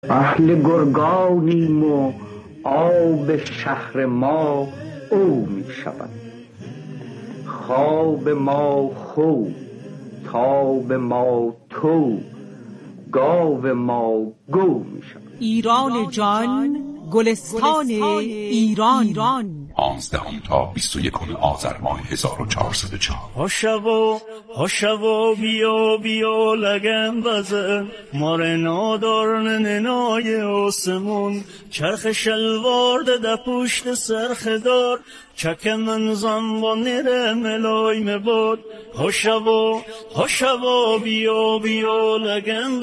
اهل گرگانیم و آب شهر ما او می شود. خواب ما خو، تاب ما تو، گاو ما گو می شود. ایران جان، گلستان ایران. 15 تا 21 آذر ماه 1404. هاشو بیا بیا لگن بزن مار نادار ننای آسمون چرخ شلوار ده پشت سرخدار چک من زنبان نره ملایم بود. هاشو بیا بیا لگن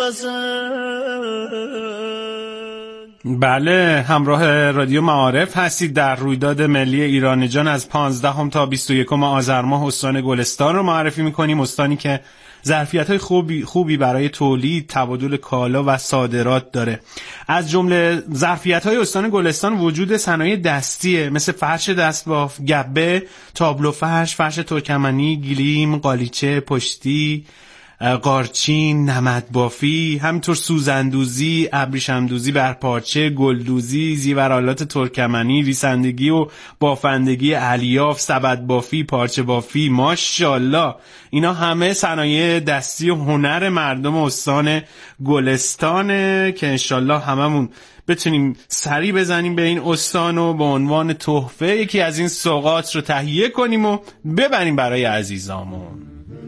بزن. بله، همراه رادیو معارف هستید. در رویداد ملی ایران جان از 15 تا 21 آذر ماه استان گلستان رو معرفی می‌کنیم. استانی که ظرفیت‌های خوبی برای تولید، تبادل کالا و صادرات داره. از جمله ظرفیت‌های استان گلستان وجود صنایع دستیه، مثل فرش دستباف، گبه، تابلو فرش، فرش ترکمنی، گلیم، قالیچه، پشتی، قارچین، نمدبافی، همینطور سوزندوزی، ابریشم‌دوزی بر پارچه، گلدوزی، زیورآلات ترکمنی، ریسندگی و بافندگی الیاف، سبدبافی، پارچه بافی. ماشاءالله اینا همه صنایع دستی و هنر مردم استان گلستانه که انشالله هممون بتونیم سری بزنیم به این استان و به عنوان تحفه یکی از این سوغات رو تهیه کنیم و ببریم برای عزیزامون.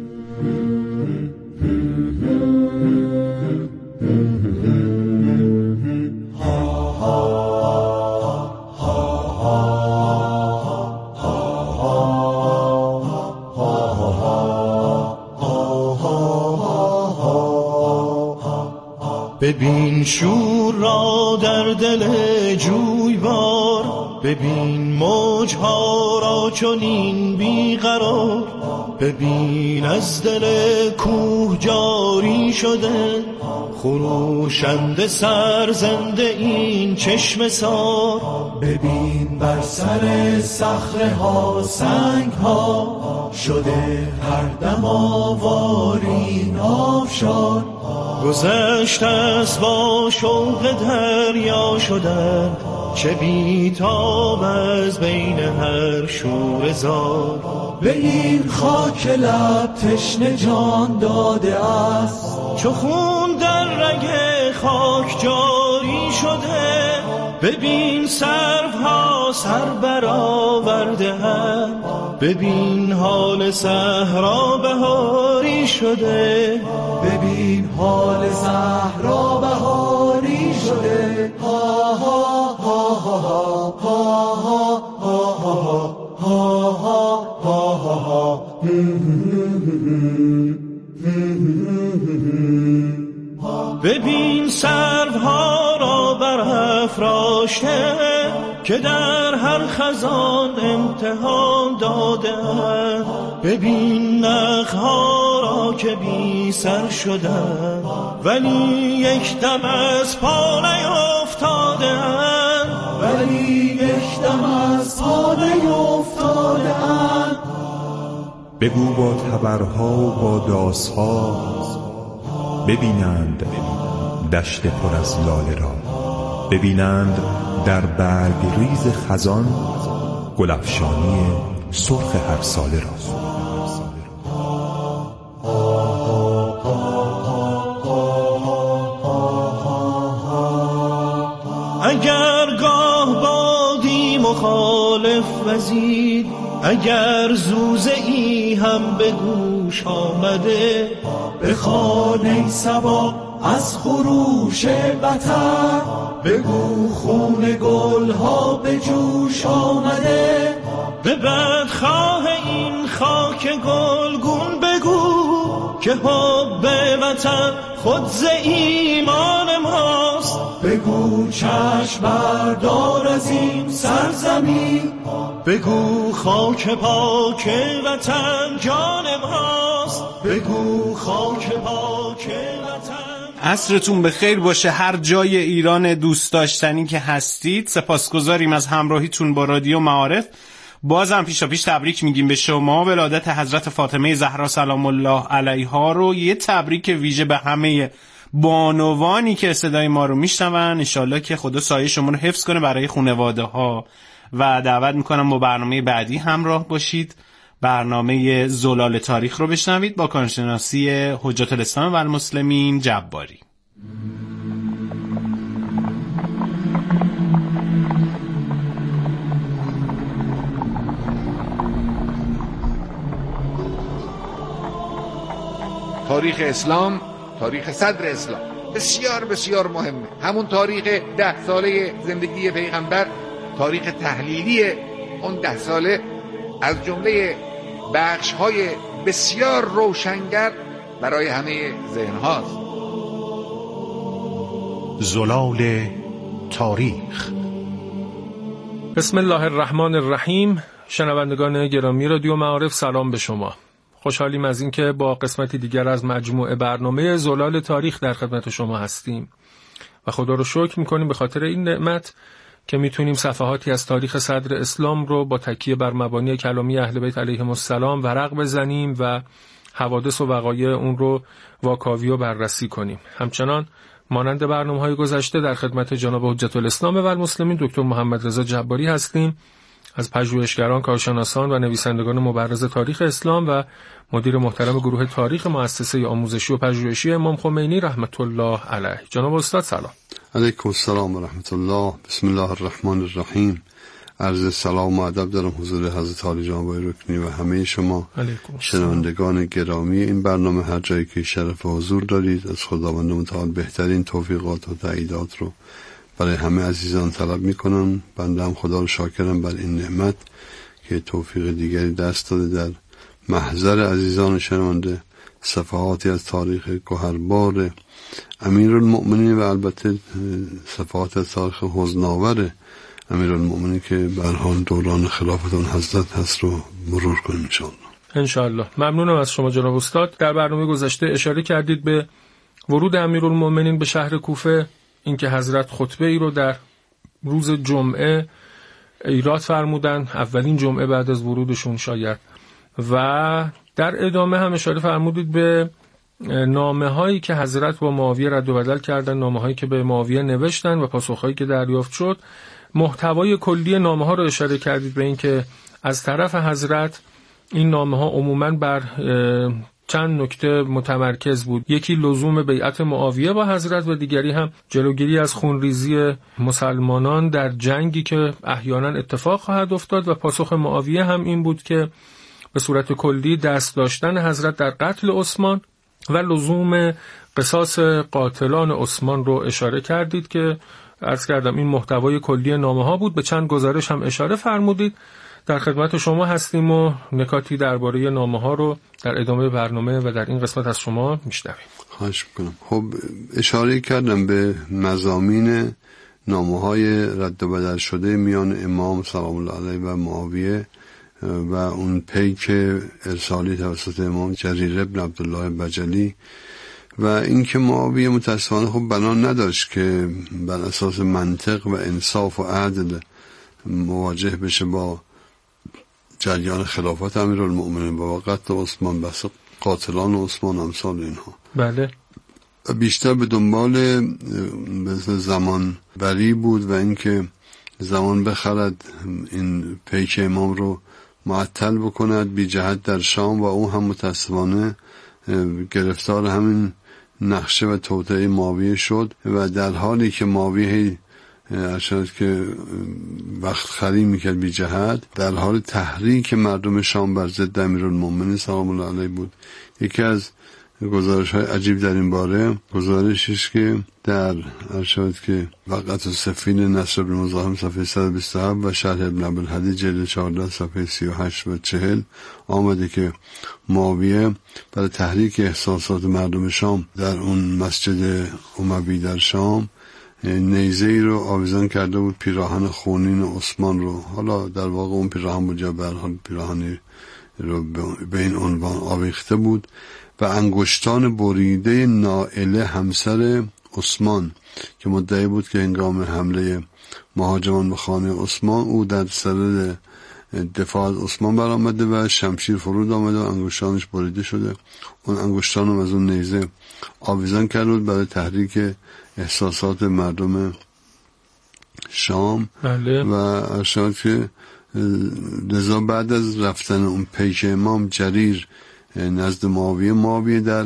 ببین شور را در دل جویبار، ببین موجها را چنین بیقرار، ببین از دل کوه جاری شده خروشنده سرزنده این چشم سار. ببین بر سر صخره ها سنگ ها شده هر دم آوارین آفشار. گذشت است با شوق دریا شدن چه بیتاب از بین هر شور زار. به این خاک لب تشنه جان داده است چو خون در رگ خاک جاری شده. ببین سروها سر برآورده هم، ببین حال صحرا بهاری شده. ببین حال صحرا بهاری شده. ها ها ها ها ها ها ها ها ها ها. ببین سروها را برافراشته که در هر خزان امتحان داده. ببین نخها را که بی سر شدن ولی یک دم از پا نیفتاده. ولی یک دم از پا نیفتاده. بگو با تبرها و با داسها ببینند دشت پر از لاله را، ببینند در برگ ریز خزان گلفشانی سرخ هر ساله را. اگر گاه بادی مخالف وزید، اگر زوزه ای هم به گوش آمده، بخوان ای صبا از خروش وطن، بگو خون گلها به جوش آمده. به بدخواه این خاک گلگون بگو که حب وطن خود ز ایمان ماست. بگو چشم بردار از این سرزمین، بگو خاک پاک وطن جان ماست. بگو خاک پاک وطن. عصرتون بخیر باشه هر جای ایران دوست داشتنی که هستید. سپاسگزاریم از همراهیتون با رادیو معارف. بازم پیشا پیش تبریک میگیم به شما. ولادت حضرت فاطمه زهرا سلام الله علیها رو یه تبریک ویژه به همه بانوانی که صدای ما رو میشنون. انشالله که خدا سایه شما رو حفظ کنه برای خانواده ها و دعوت میکنم با برنامه بعدی همراه باشید. برنامه زلال تاریخ رو بشنوید با کارشناسی حجت الاسلام و المسلمین جباری. تاریخ اسلام، تاریخ صدر اسلام بسیار بسیار مهمه. همون تاریخ 10 ساله زندگی پیغمبر، تاریخ تحلیلی اون 10 ساله از جمله بخش‌های بسیار روشنگر برای همه ذهن هاست. زلال تاریخ. بسم الله الرحمن الرحیم. شنوندگان گرامی رادیو معارف، سلام به شما. خوشحالیم از اینکه با قسمتی دیگر از مجموعه برنامه زلال تاریخ در خدمت شما هستیم و خدا رو شکر میکنیم به خاطر این نعمت که میتونیم صفحاتی از تاریخ صدر اسلام رو با تکیه بر مبانی کلامی اهل بیت علیهم السلام ورق بزنیم و حوادث و وقایع اون رو واکاوی و بررسی کنیم. همچنان مانند برنامه‌های گذشته در خدمت جناب حجت الاسلام و المسلمین دکتر محمد رضا جباری هستیم، از پژوهشگران، کارشناسان و نویسندگان مبرز تاریخ اسلام و مدیر محترم گروه تاریخ مؤسسه آموزشی و پژوهشی امام خمینی رحمت الله علیه. جناب استاد سلام. علیکم السلام و رحمت الله. بسم الله الرحمن الرحیم. عرض سلام و ادب دارم حضور حضرت عالی جناب رکنی و همه شما شنوندگان گرامی این برنامه. هر جایی که شرف حضور دارید از خداوند متعال بهترین توفیقات و تاییدات رو برای همه عزیزان طلب میکنم. بنده هم خدا رو شاکرم بر این نعمت که توفیق دیگری دست داده در محضر عزیزان شنونده صفحاتی از تاریخ گوهربار امیرالمؤمنین و البته صفحات از تاریخ حزن‌آور امیرالمؤمنین که به هر حال دوران خلافت اون حضرت هست رو مرور کنیم انشاءالله. ممنونم از شما جناب استاد. در برنامه گذشته اشاره کردید به ورود امیرالمؤمنین به شهر کوفه، اینکه حضرت خطبه ای رو در روز جمعه ایراد فرمودن، اولین جمعه بعد از ورودشون شاید، و در ادامه هم اشاره فرمودید به نامه هایی که حضرت با معاویه رد و بدل کردن، نامه هایی که به معاویه نوشتن و پاسخ هایی که دریافت شد. محتوای کلی نامه ها رو اشاره کردید به اینکه از طرف حضرت این نامه ها عموماً بر چند نکته متمرکز بود. یکی لزوم بیعت معاویه با حضرت و دیگری هم جلوگیری از خونریزی مسلمانان در جنگی که احیانا اتفاق خواهد افتاد، و پاسخ معاویه هم این بود که به صورت کلی دست داشتن حضرت در قتل عثمان و لزوم قصاص قاتلان عثمان رو اشاره کردید که عرض کردم این محتوای کلی نامه ها بود. به چند گزارش هم اشاره فرمودید. در خدمت شما هستیم و نکاتی درباره نامه ها رو در ادامه برنامه و در این قسمت از شما میشنویم. خواهش میکنم. خب اشاره کردم به مضامین نامه های رد و بدل شده میان امام سلام الله علیه و معاویه و اون پیک ارسالی توسط امام جریر ابن عبدالله بجلی، و اینکه معاویه متاسفانه خب بنا نداشت که بر اساس منطق و انصاف و عدل مواجه بشه با جریان خلافت امیرالمؤمنین و قتل عثمان، بس قاتلان عثمان امثال اینها. بله. بیشتر به دنبال زمان بری بود و اینکه زمان بخرد این پیک امام رو معطل بکند بی جهت در شام، و او هم متاسفانه گرفتار همین نقشه و توطئه معاویه شد، و در حالی که معاویه ارشد که وقت خری میکرد بی جهت، در حال تحریک مردم شام بر ضد امیرالمؤمنین سلام الله علیه بود. یکی از گزارش های عجیب در این باره گزارشش که در ارشد که وقت السفین نصر بن مزاحم صفحه 127 و شرح ابن عبدالهادی جلد 14 صفحه 38 و 40 آمده که معاویه برای تحریک احساسات مردم شام در اون مسجد اموی در شام نیزه ای رو آویزان کرده بود، پیراهن خونین عثمان رو. حالا در واقع اون پیراهن بود یا به هر حال پیراهنی رو به این عنوان آویخته بود، و انگشتان بریده نائله همسر عثمان که مدعی بود که هنگام حمله مهاجمان به خانه عثمان او در صدد دفاع از عثمان برآمده و شمشیر فرود آمده و انگشتانش بریده شده. اون انگشتان رو از اون نیزه آویزان کرده بود برای تحریک احساسات مردم شام. بله. و ارشاد که لذا بعد از رفتن اون پیک امام جریر نزد معاویه در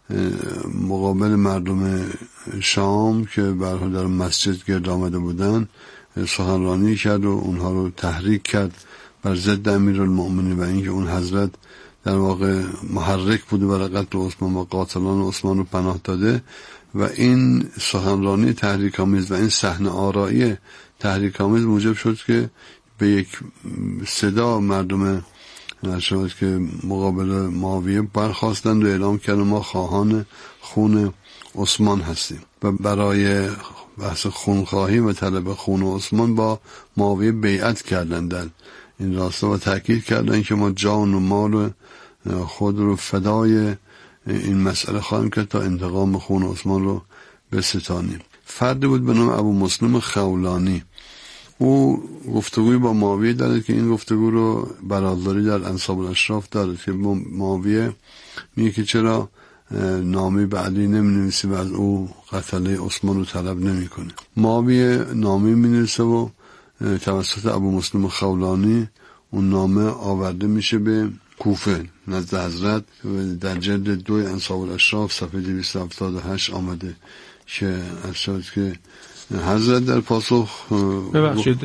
مقابل مردم شام که برها در مسجد گرد آمده بودن سخنرانی کرد و اونها رو تحریک کرد بر ضد امیرالمؤمنین و اینکه اون حضرت در واقع محرک بوده برای قتل عثمان و قاتلان عثمان رو پناه داده. و این سخنرانی تحریک آمیز و این صحنه آرایی تحریک آمیز موجب شد که به یک صدا مردم نشد که مقابل معاویه برخواستند و اعلام کردند ما خواهان خون عثمان هستیم و برای بحث خونخواهی و طلب خون عثمان با معاویه بیعت کردند در این راستا و تاکید کردند که ما جان و مال خود رو فدای این مسئله خواهیم کرد تا انتقام خون عثمان رو بستانیم. فردی بود به نام ابو مسلم خولانی. او گفتگوی با معاویه داره که این گفتگو رو برادری در انصاب الاشراف داره که معاویه میگه که چرا نامی به علی نمی-نویسی و از او قتله عثمان رو طلب نمی کنه. معاویه نامی می-نویسه و توسط ابو مسلم خولانی اون نامه آورده میشه به کوفه نزد حضرت و در جلد 2 انصاب الاشراف صفحه 278 آمده که ارشاد که حضرت در پاسخ ببخشید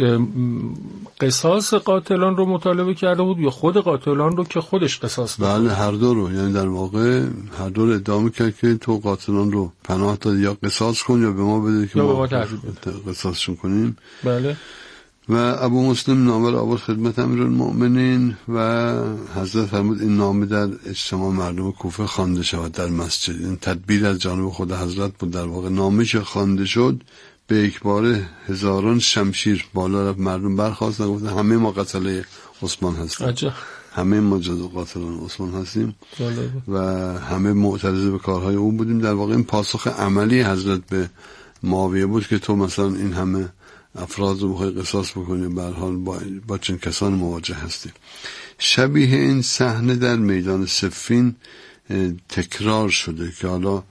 قصاص قاتلان رو مطالبه کرده بود یا خود قاتلان رو که خودش قصاص داد؟ بله هر دو رو، یعنی در واقع هر دو رو ادعا می‌کرد که تو قاتلان رو پناه داد یا قصاص کن یا به ما بده که ما قصاصشون کنیم. بله. و ابو مسلم نامه را آورد خدمت امیرالمؤمنین و حضرت فرمود این نامه در اجتماع مردم کوفه خوانده شود در مسجد. این تدبیر از جانب خود حضرت بود. در واقع نامه که خوانده شد به یک باره هزاران شمشیر بالا رفت، مردم برخاستن گفتن همه ما قتله عثمان هستیم. عجب. همه ما جزو قاتلان عثمان هستیم و همه معترض به کارهای او بودیم. در واقع این پاسخ عملی حضرت به معاویه بود که تو مثلا این همه افراد رو بخوای قصاص بکنی، به هر حال با چند کسان مواجه هستی. شبیه این صحنه در میدان صفین تکرار شده که حالا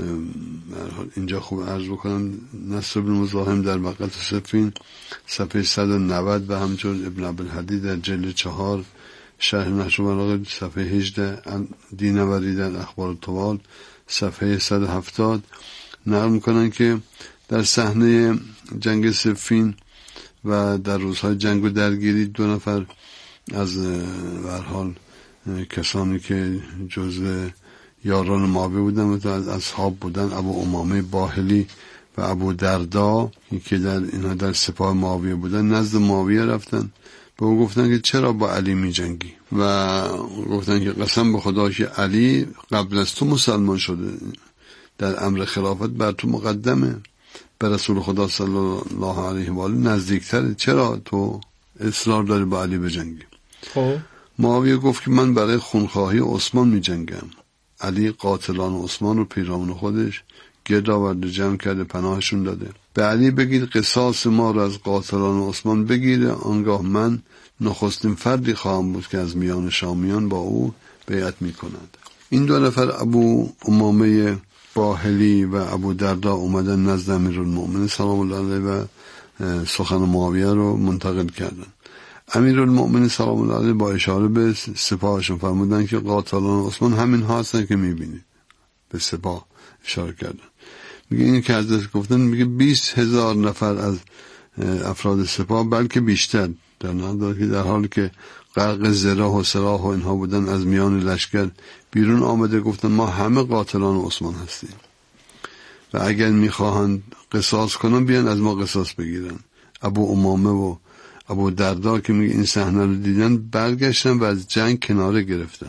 اینجا خوب عرض بکنم نصر بن مزاحم در وقت صفین صفحه 190 و همچون ابن عبدالهدی در جلد 4 شرح نهج البلاغه صفحه 18 دینوری در اخبار الطوال صفحه 170 نقل میکنن که در صحنه جنگ صفین و در روزهای جنگ و درگیری 2 نفر از به هر حال کسانی که جزء یاران معاویه بودن و از اصحاب بودن، ابو امامه باهلی و ابو دردا که اینها در سپاه معاویه بودن، نزد معاویه رفتن به او گفتن که چرا با علی می جنگی و گفتن که قسم به خدا که علی قبل از تو مسلمان شده، در امر خلافت بر تو مقدمه، به رسول خدا صلی الله علیه و آله نزدیکتره، چرا تو اصرار داری با علی بجنگی؟ معاویه گفت که من برای خونخواهی عثمان می جنگم. علی قاتلان عثمان رو پیرامون خودش گرد آورده، جمع کرده، پناهشون داده. به علی بگید قصاص ما رو از قاتلان عثمان بگیره، آنگاه من نخستین فردی خواهم بود که از میان شامیان با او بیعت می کند. این 2 نفر ابو امامه باهلی و ابو دردا اومدن نزد امیرالمؤمنین سلام الله علیه و سخن معاویه رو منتقل کردن. امیرالمؤمنین سلام الله علیه با اشاره به سپاهشون فرمودن که قاتلان عثمان همین ها هستن که میبینید. به سپاه اشاره کردن. میگه این که حضرت گفتن، میگه 20,000 نفر از افراد سپاه بلکه بیشتر در حالی که غرق زراح و سراح و اینها بودن از میان لشکر بیرون آمده گفتن ما همه قاتلان عثمان هستیم و اگر میخواهند قصاص کنن بیان از ما قصاص بگیرن. ابو امامه و ابو دردا که میگه این صحنه رو دیدن برگشتن و از جنگ کناره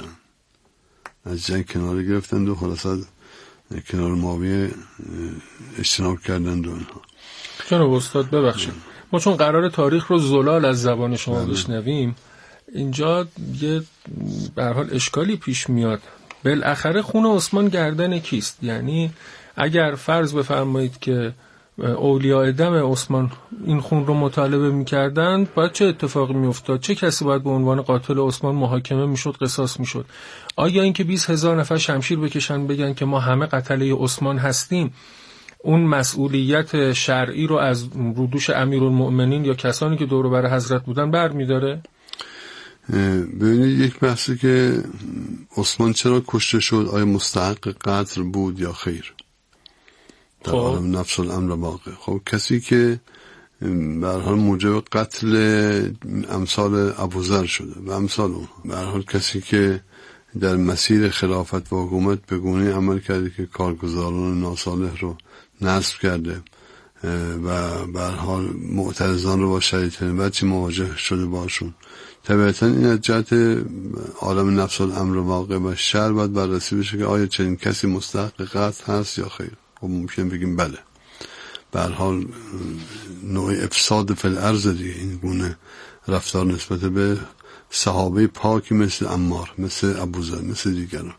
گرفتن و خلاصا کنار معاویه اجتناب کردن و اینها. جناب استاد ببخشید ما چون قرار تاریخ رو زلال از زبان شما بشنویم، اینجا یه به هر حال اشکالی پیش میاد. بالاخره خون عثمان گردن کیست؟ یعنی اگر فرض بفرمایید که اولیاء دم عثمان این خون رو مطالبه می‌کردند، باید چه اتفاقی می‌افتاد؟ چه کسی باید به عنوان قاتل عثمان محاکمه می‌شد، قصاص می‌شد؟ آیا اینکه 20,000 نفر شمشیر بکشن بگن که ما همه قتله عثمان هستیم، اون مسئولیت شرعی رو از رودوش امیرالمؤمنین یا کسانی که دور و بر حضرت بودن برمی‌داره؟ ببینید، یک بحثی که عثمان چرا کشته شد، آیا مستحق قتل بود یا خیر، در عالم نفس الامر واقع. خب کسی که به هر حال موجب قتل امثال ابوذر شده و امثال اون، به هر حال کسی که در مسیر خلافت و حکومت به گونه‌ای عمل کرده که کارگزاران ناصالح رو نصب کرده و به هر حال معترضان رو با شدیدترین وجه مواجه شده باشون، طبیعتا این از جهت عالم نفس الامر واقع و شرع باید بررسی بشه که آیا چنین کسی مستحق قتل هست یا خیر. خب ممکن بگیم بله، به هر حال نوع افساد فی الارض دیگه، این گونه رفتار نسبت به صحابه پاکی مثل عمار، مثل ابوذر، مثل دیگران.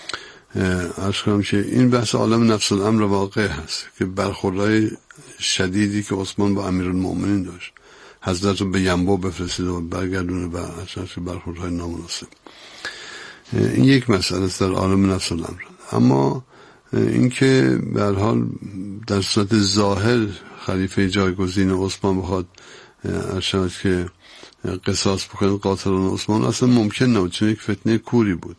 عرض کنم که این بحث عالم نفس الامر واقع هست که برخوردهای شدیدی که عثمان با امیرالمؤمنین داشت، حضرت رو به ینبع بفرستید و برگردونه و اصلا برخوردهای نامناسب، این یک مسئله است در عالم نفس الامر. اما اینکه به هر حال در صورت ظاهر خلیفه جایگزین عثمان بخواد ارشاد که قصاص بکنه قاتلان عثمان، اصلا ممکن نبود، چون یک فتنه کوری بود.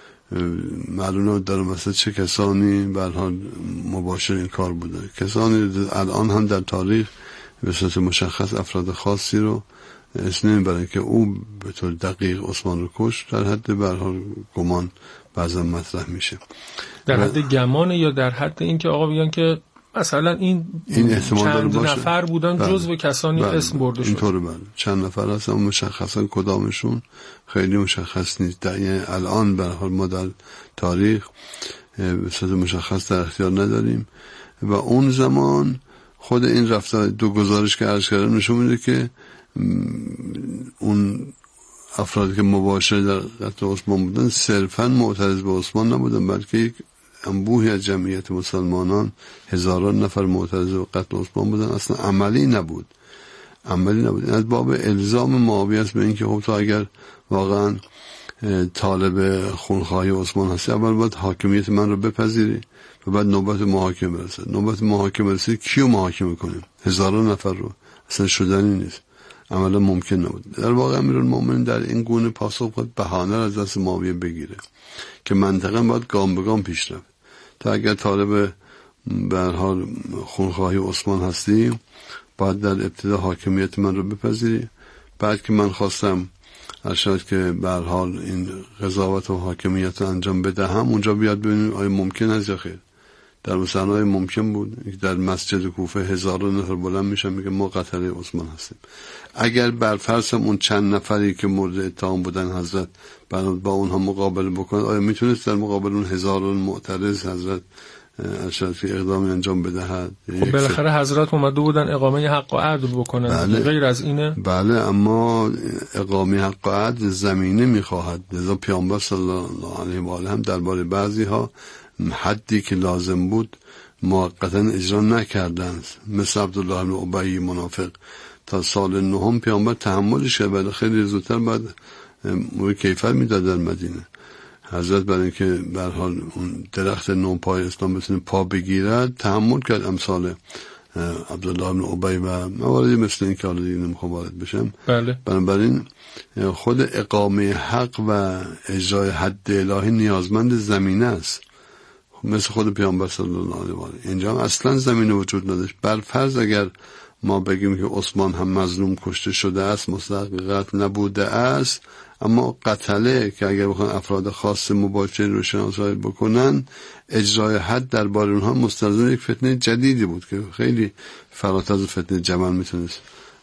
معلومه در مثلا چه کسانی به هر حال مباشر این کار بوده، کسانی الان هم در تاریخ به صورت مشخص افراد خاصی رو اسم نمیبرن که او به طور دقیق عثمان رو کشت، در حد به هر حال گمان بعضا مطرح میشه. در حد گمان یا در حد اینکه آقا بگن که مثلا این چند نفر بودن جزو کسانی اسم برده شد، اینطوره. بله، چند نفر هستن، مشخصا کدامشون خیلی مشخص نیست. یعنی الان به هر حال ما در تاریخ به صورت مشخص در اختیار نداریم و اون زمان خود این رفتار دو گزارش که عرض کردم نشون میده که اون افرادی که مباشر در قتل عثمان بودن صرفا معترض به عثمان نبودن، بلکه یک انبوهی از جمعیت مسلمانان، هزاران نفر معترض به قتل عثمان بودن، اصلا عملی نبود. این از باب الزام معاویه است به اینکه خب تو اگر واقعا طالب خونخواهی عثمان هستی، اول باید حاکمیت من رو بپذیری و بعد نوبت محاکمه برسه. نوبت محاکمه رسید کیو محاکمه کنیم؟ هزاران نفر رو. اصلا شدنی نیست، عملا ممکن نبود. در واقع امیرالمؤمنین در این گونه پاسخ باید بهانه از دست معاویه بگیره که منطقا باید گام به گام پیش رفت. تا اگر طالب به هر حال خونخواهی عثمان هستی، باید در ابتدا حاکمیت من رو بپذیری، بعد که من خواستم ارشاد که به هر حال این قضاوت و حاکمیت رو انجام بدهم، اونجا بیاد ببینیم آیا ممکن است یا خیر. در مسئله ممکن بود در مسجد کوفه هزاران نفر بلند میشن میگه ما قتله عثمان هستیم. اگر بر فرض اون چند نفری که مورد اتهام بودن حضرت با اونها مقابله بکنه، آیا میتونست در مقابل اون هزاران معترض حضرت ارشاد که اقدامی انجام بدهد؟ خب بالاخره حضرت اومده بودن اقامه حق و عدل بکنن. بله. غیر از اینه؟ بله، اما اقامه حق و عدل زمینه میخواهد. لذا پیامبر صلی الله علیه و آله هم درباره بعضی ها حدی که لازم بود موقتا اجرا نکردند، مثل عبدالله بن ابی منافق تا سال 9 پیامبر تحملش کرد، ولی خیلی زودتر بعد موی کیفر میداد در مدینه. حضرت برای اینکه به هر حال اون درخت نوپای اسلام بتونه پا بگیرد تحمل کرد امثال عبدالله بن ابی و مواردی مثل این که حالا دیگه نمیخوام وارد بشم. بله. بنابراین خود اقامه حق و اجرای حد الهی نیازمند زمینه است، مثل خود پیامبر صلی الله علیه و آله. اینجا اصلا زمینه وجود نداشت. بر فرض اگر ما بگیم که عثمان هم مظلوم کشته شده است، مستحق قتل نبوده است، اما قتله که اگر بخوان افراد خاص مباشر رو شناسایی بکنن، اجرای حد درباره اونها مستلزم یک فتنه جدیدی بود که خیلی فراتر از فتنه جمل میتونست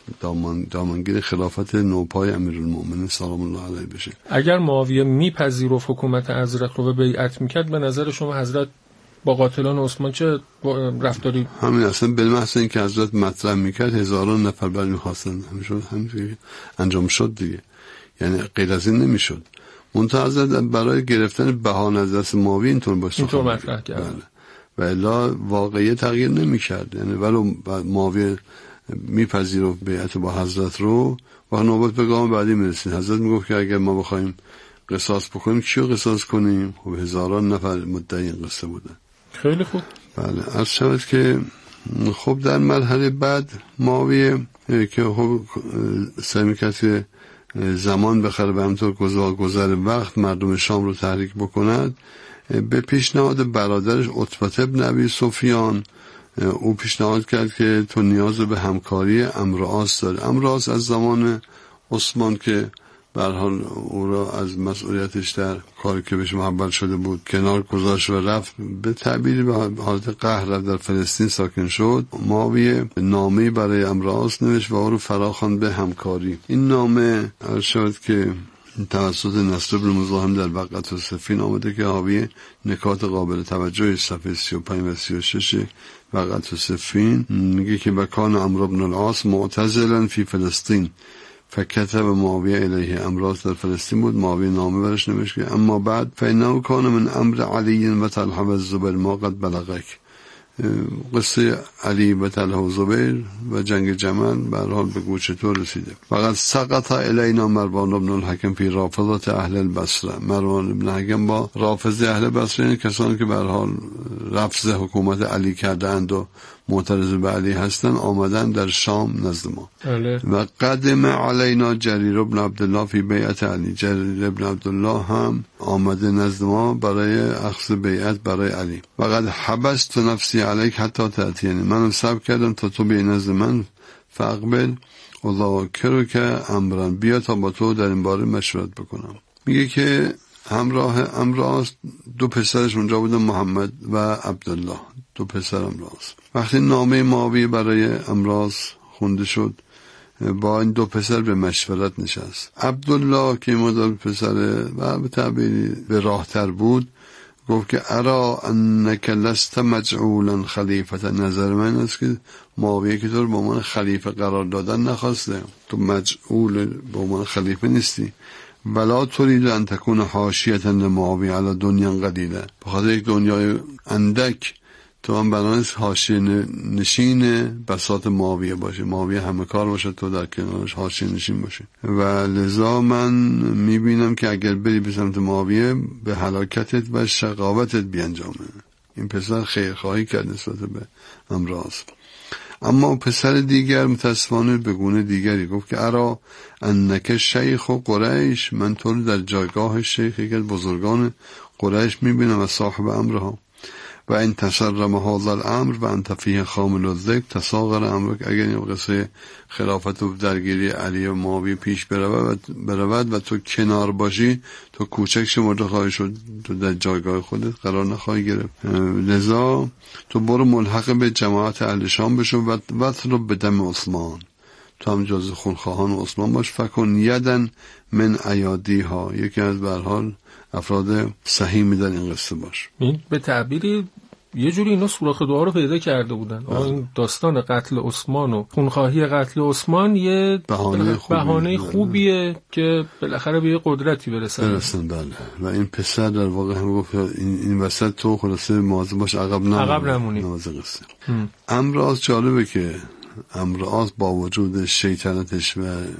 دامنگیر خلافت نوپای امیرالمؤمنین سلام الله علیه بشه. اگر معاویه میپذیرفت حکومت حضرت رو به بیعت میکرد، به نظر شما حضرت با قاتلان عثمان چه رفتاری؟ همین اصلا به محض اینکه حضرت مطرح میکرد هزاران نفر برای میخواستن، همین انجام شد دیگه، یعنی غیر از این نمیشد. منتها حضرت برای گرفتن بهانه از دست معاویه اینطور باشه، اینطور مطرح کرد. بله. و الا واقعیه تغییر نمی کرد. یعنی ولو معاویه میپذیرفت بیعت با حضرت رو و نوبت به گام بعدی میرسید. حضرت میگفت که اگر ما بخوایم قصاص بکنیم کیو قصاص کنیم؟ خب هزاران نفر مدعی این قصه بودن. خیلی خوب. بله عرض شود که خب در مرحله بعد معاویه که خب سعی میکرد که زمان بخره به همطور گذر وقت مردم شام رو تحریک بکند، به پیشنهاد برادرش عتبه ابن ابی سفیان او پیشنهاد کرد که تو نیاز به همکاری عمرو عاص داری. عمرو عاص از زمان عثمان که به هر حال او را از مسئولیتش در کاری که بهش محول شده بود کنار گذاشت و رفت، به تعبیری به حالت قهر رفت در فلسطین ساکن شد. معاویه نامه‌ای برای عمرو عاص نوشت و او رو فراخواند به همکاری. این نامه شد که توسط نصر بن مزاحم در وقعة صفین آمده که حاوی نکات قابل توجه صفحه 35 و 36 وقعة صفین میگه که بکان عمرو بن العاص معتزلا فی فلسطین فکتب معاویه الیه. عمرو در فلسطین بود، معاویه نامه برش نوشت که اما بعد فإنه کان من امر علی و طلحه و الزبیر ما قد بلغک. قصه علی و طلحه و زبیر و جنگ جمل به هر حال به گوش تو رسیده. فقط سقط الینا مروان بن الحکم فی رافضات اهل البصره. مروان بن الحکم با رافضه اهل بصره، این کسانی که به هر حال رفض حکومت علی کردند و معترض به علی هستن، آمدن در شام نزد ما. و قدم علینا جریر بن عبدالله فی بیعت علی. جریر بن عبدالله هم آمده نزد ما برای اخذ بیعت برای علی. و قد حبست نفسی علیک حتی تأتینی. منم صبر کردم تا تو بیای نزد من. فاقبل اذاکرو که امرن، بیا تا با تو در این باره مشورت بکنم. میگه که همراه عمرو عاص دو پسرش اونجا بودن، محمد و عبدالله، دو پسر عمرو عاص. وقتی نامه معاویه برای عمرو عاص خونده شد، با این دو پسر به مشورت نشست. عبدالله که مدل پسر و به تعبیری به راهتر بود گفت که ارا انک لست مجعولا خلیفه. نظر من است که معاویه که تو رو به عنوان خلیفه قرار دادن نخواسته، تو مجعول به عنوان خلیفه نیستی. بلا تريد ان تكون حاشیه لمعاویه علی دنیا قلیله. بخاطر یک دنیای اندک تو هم بنابراین حاشیه نشین بساط معاویه باشه، معاویه همه کار باشه، تو در کنارش حاشیه نشین باشه. و لذا من میبینم که اگر بری به سمت معاویه به هلاکتت و شقاوتت بیانجامه. این پسر خیرخواهی کرد نسبت به عمرو عاص. اما پسر دیگر متاسفانه به گونه دیگری گفت که ارا انک شیخ و قریش. من تو رو در جایگاه شیخ یک از بزرگان قریش میبینم و صاحب امرها. و این تسرم هذا الامر و انت فیه خامل الذکر تساغر امرک. اگر این قصه خلافت و درگیری علی و معاویه پیش برود و تو کنار باشی، تو کوچک شمرده خواهی شد، تو در جایگاه خودت قرار نخواهی گرفت. لذا تو برو ملحق به جماعت اهل شام بشو و اطلب بدم عثمان. تو هم جز خونخواهان عثمان باش. فکن یدن من ایادیها. یکی از به هر حال افراد صحیح میدن این قصه باش. این به تعبیری یه جوری اینا سوراخ دعا رو پیدا کرده بودن. این داستان قتل عثمان و خونخواهی قتل عثمان یه بهانه خوبیه که بالاخره به یه قدرتی برسن. بله. و این پسر در واقع هم گفت این وسط تو خلاصه مواظب باش عقب نمونی. عمرو عاص جالبه که عمرو عاص با وجود شیطنتش و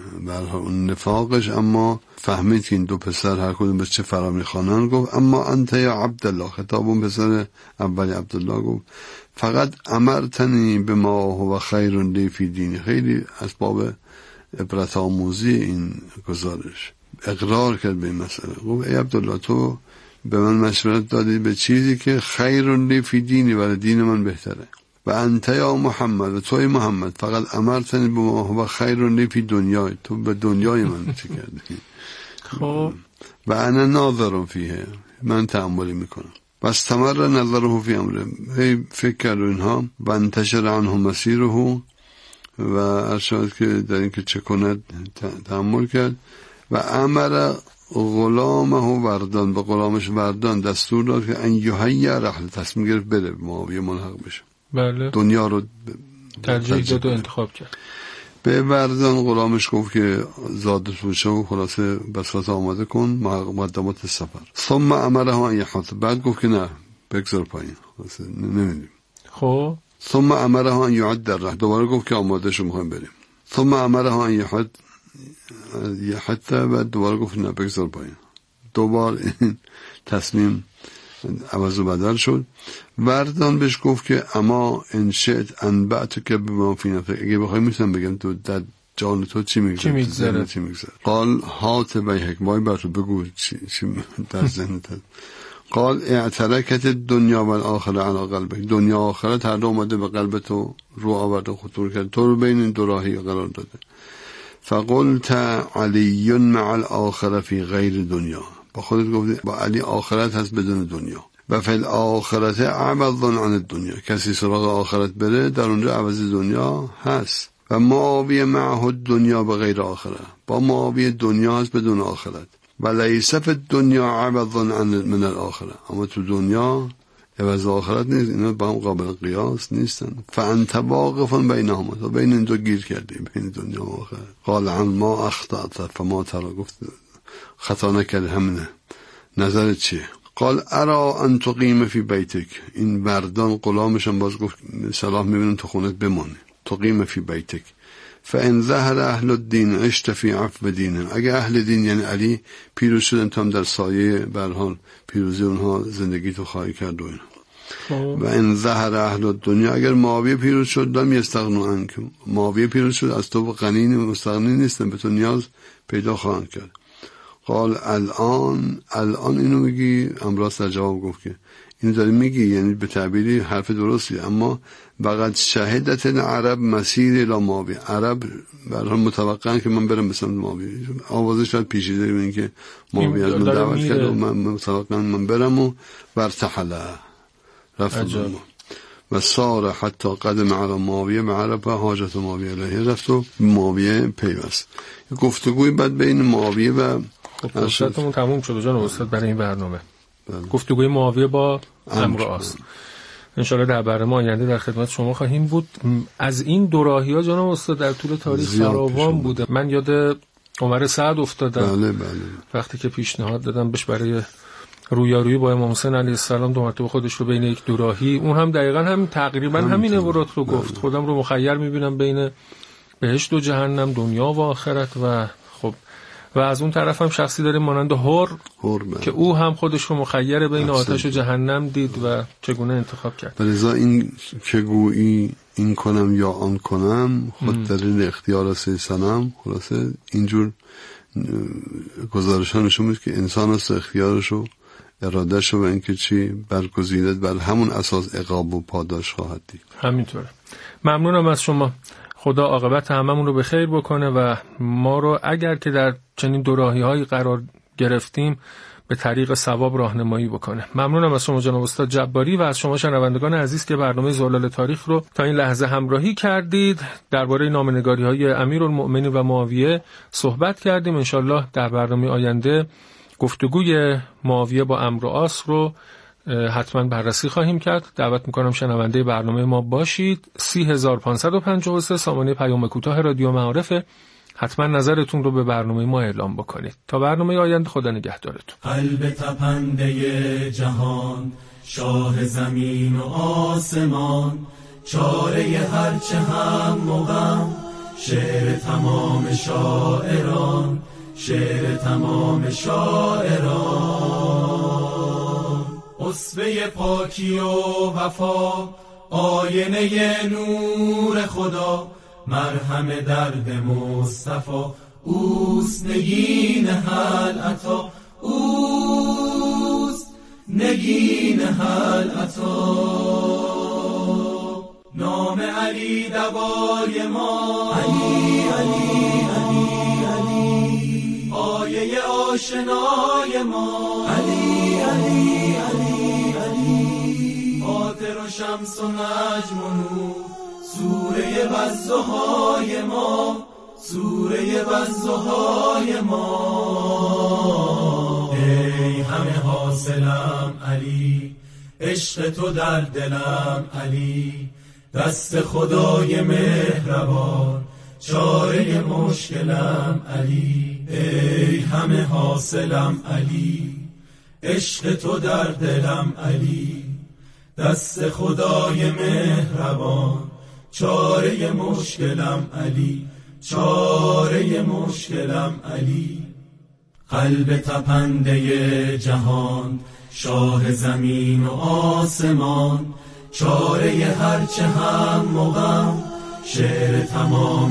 اون نفاقش اما فهمید که این دو پسر هر کدوم به چه فرا میخوانن. گفت اما انت یا عبدالله، خطاب اون پسر اولی عبدالله گفت فقط امرتنی به ما هو خیر لی فی دینی. خیلی اسباب عبرت آموزی این گزارش. اقرار کرد به این مسئله. گفت ای عبدالله تو به من مشورت دادی به چیزی که خیر لی فی دینی، برای دین من بهتره. و انت یا محمد، و توی محمد فقط امرتنی به ما هو خیر لی فی دنیای. تو به دنیای من چه کردی؟ خب و انا ناظر فیه، من تأملی میکنم. و استمر نظره فی امره، هی فکر کرد اینها. و انتشر عنه مسیره، و ارشاد که در این که چه کند تأمل کرد. و امر غلامه وردان، به غلامش وردان دستور داد که ان یحیی رحل، تصمیم گرفت بره معاویه ملحق بشه. بله. دنیا رو ترجیح داد و انتخاب کرد. به وردان غلامش گفت که زاد سوچه و خلاصه بساط آماده کن مقدمات سفر. ثم امره ان یحط، بعد گفت که نه بگذار پایین، نمیدیم. خب ثم امره ان یعد در راه، دوباره گفت که آماده شو میخوایم بریم. ثم امره ان یحد و دوباره گفت نه بگذار پایین. دوبار این تصمیم عوض و بدل شد. وردان بهش گفت که اما ان شئت انبأتک که بما فی نفسک، اگه بخوای میتونم بگم تو در جان تو چی میگذره. قال هات بیهک، وای بر تو بگو چی در ذهنت. قال اعترکت دنیا و الاخره علی قلبک، دنیا آخرت هر دو اومده به قلب تو رو آورده، خطور کرد، تو رو بین این دو راهی قرار داده. فقلت علی مع الاخره فی غیر دنیا، با خودت گفتی با علی آخرت هست بدون دنیا. و فی الاخرت عوض عن الدنیا، کسی سراغ آخرت بره در اونجا عوض دنیا هست. و معاویه معه دنیا به غیر آخره، با معاویه دنیا هست بدون آخرت. و لیس فی الدنیا عوض عن من الاخره، اما تو دنیا عوض آخرت نیست، اینا با هم قابل قیاس نیستن. فانت واقف بینهما، تو بین این دو گیر کردی، بین دنیا و آخرت. قال عن ما اخطأت فما ترى، گفت خطا نکردی، همینه، نظرت چیه؟ قال ارا ان تقیم فی بیتک، این وردان غلامشم باز گفت صلاح میبینم تو خونت بمانی، تقیم فی بیتک. فان ظهر اهل الدین عشت فی عفو دینه، اگه اهل دین یعنی علی پیروز شدن تو هم در سایه به هر حال پیروزی اونها زندگی تو خواهی کرد. و اینا. و ان ظهر اهل الدنیا، اگر معاویه پیروز شد لم یستغنوا عنک، معاویه پیروز شد از تو غنی مستغنی نیستن، به تو نیاز پیدا خواهند کرد. قال الان اینو میگی؟ امراض در جواب گفت که اینو داری میگی یعنی به تعبیری حرف درستی، اما وقد شهدت العرب مسیر الی معاویه، عرب برای متوقعن که من برم به سمت معاویه، آوازش شاید پیچیده این که معاویه از من دعوت کرد و من متوقعن من برم و ورتحله رفت و سار حتی قدم علی معاویه و عرب حاجت معاویه علیه، رفت و معاویه پیوست. گفتگوی بعد بین معاویه و فرصتمون تموم شد جان استاد برای این برنامه. گفتگوی معاویه با عمرو عاص انشالله در برنامه آینده در خدمت شما خواهیم بود. از این دو راهی‌ها جناب استاد در طول تاریخ فراوان بوده. من یاد عمر سعد افتادم. بله. وقتی که پیشنهاد دادم بهش برای رویارویی با امام حسین علیه السلام دو مرتبه خودش رو بین یک دو راهی، اون هم دقیقاً هم تقریبا همین عبارات رو گفت. خودم رو مخیر می‌بینم بین بهشت و جهنم، دنیا و آخرت. و خب و از اون طرف هم شخصی داریم مانند هور که او هم خودش رو مخیر بین آتش و جهنم دید و چگونه انتخاب کرد. لذا این که گویی این کنم یا آن کنم خود دلیل اختیار سه سنم، خلاصه اینجور گزارشان نشون میده که انسان است اختیارش و ارادهش و اینکه چی برگزیدد بر همون اساس عقاب و پاداش خواهد دید. همینطوره. ممنونم از شما. خدا عاقبت هممون رو به خیر بکنه و ما رو اگر که در چنین دوراهی‌هایی قرار گرفتیم به طریق ثواب راهنمایی بکنه. ممنونم از شما جناب استاد جباری و از شما شنوندگان عزیز که برنامه زلال تاریخ رو تا این لحظه همراهی کردید. درباره نامه‌نگاری‌های امیرالمؤمنین و معاویه صحبت کردیم. انشالله در برنامه آینده گفتگوی معاویه با عمرو عاص رو حتما بررسی خواهیم کرد. دعوت میکنم شنونده برنامه ما باشید. 30553 سامانه پیام کوتاه رادیو معارف. حتما نظرتون رو به برنامه ما اعلام بکنید. تا برنامه آینده خدا نگهدارتون. قلب تپنده جهان، شاه زمین و آسمان، چاره هرچه هم و غم، شعر تمام شاعران، شعر تمام شاعران. اسوه پاکی و وفا، آینه نور خدا، مرهم درد مصطفی، اوست نگین حل عطا، اوست نگین حل عطا. نام علی دوای ما، علی علی علی علی، آیه آشنای ما، علی علی علی علی، قاطر و شمس و نجم و نور، سوره والضحای ما، سوره والضحای ما. ای همه حاصلم علی، عشق تو در دلم علی، دست خدای مهربان، چاره مشکلم علی. ای همه حاصلم علی، عشق تو در دلم علی، دست خدای مهربان، چاره مشکلم علی، چاره مشکلم علی. قلب تپنده جهان، شاه زمین و آسمان، چاره هرچه هم مغم، شعر تمام